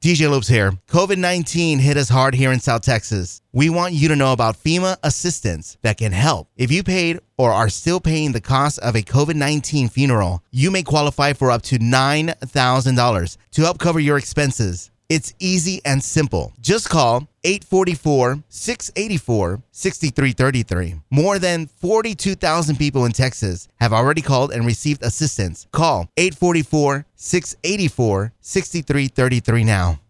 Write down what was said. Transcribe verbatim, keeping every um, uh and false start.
D J Lopes here. COVID nineteen hit us hard here in South Texas. We want you to know about FEMA assistance that can help. If you paid or are still paying the cost of a COVID nineteen funeral, you may qualify for up to nine thousand dollars to help cover your expenses. It's easy and simple. Just call eight four four, six eight four, six three three three. More than forty-two thousand people in Texas have already called and received assistance. Call eight four four, six eight four, six three three three now.